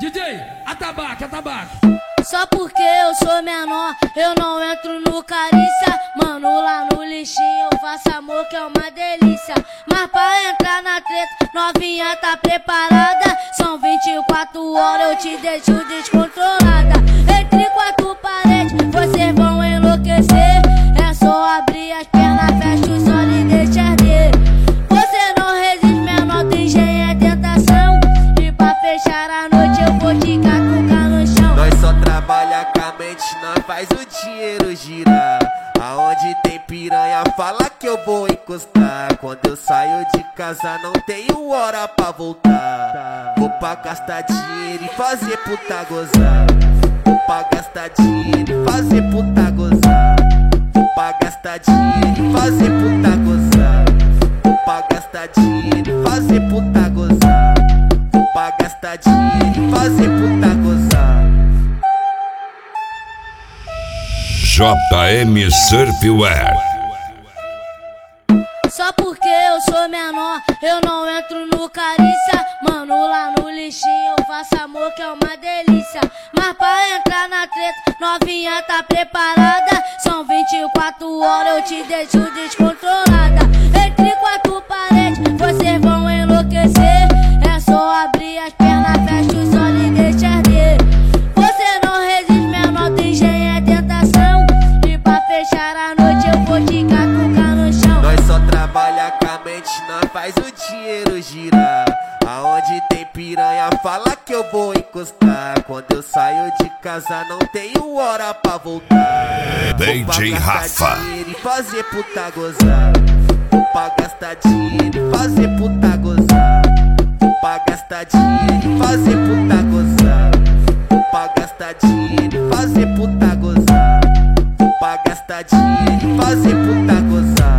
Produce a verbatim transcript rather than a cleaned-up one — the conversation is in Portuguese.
D J, atabaque, atabaque. Só porque eu sou menor, eu não entro no carícia. Mano, lá no lixinho eu faço amor que é uma delícia. Mas pra entrar na treta, novinha tá preparada. São vinte e quatro horas, eu te deixo descontrolada. Entre quatro paredes, vocês vão enlouquecer. É só abrir as pernas, fecha os olhos e deixa arder. Você não resiste, menor, tem engenho é tentação. E pra fechar a noite eu vou te catucar no chão. Nós só trabalha com a mente, nós faz o dinheiro girar. Aonde tem piranha, fala que eu vou encostar. Quando eu saio de casa não tenho hora pra voltar. Vou pra gastar dinheiro e fazer puta gozar. Vou pra gastar dinheiro e fazer puta gozar. Vou pra gastar dinheiro e fazer puta gozar. Vou pra gastar dinheiro e fazer puta gozar. Vou pra gastar dinheiro e fazer puta gozar. J M Surfwear. Só porque eu sou menor, eu não entro no carícia. Mano, lá no lixinho eu faço amor que é uma delícia. Mas pra entrar na treta, novinha tá preparada. São vinte e quatro horas, eu te deixo descontrolada. Entre quatro paredes, vocês vão enlouquecer. É só abrir as pernas, fecha os olhos e deixa arder. Você não resiste, menor, tem engenho é tentação. E pra fechar a noite eu vou te catucar no chão. Nós só trabalha com a mente, nós faz o dinheiro girar. Aonde tem piranha, fala que eu vou encostar. Quando eu saio de casa não tenho hora pra voltar. D J Vou pra gastar Rafa. dinheiro e fazer puta gozar. Vou pra gastar dinheiro e fazer puta gozar. Vou pra gastar dinheiro e fazer puta gozar. Vou pra gastar dinheiro e fazer puta gozar. Vou pra gastar dinheiro e fazer puta gozar.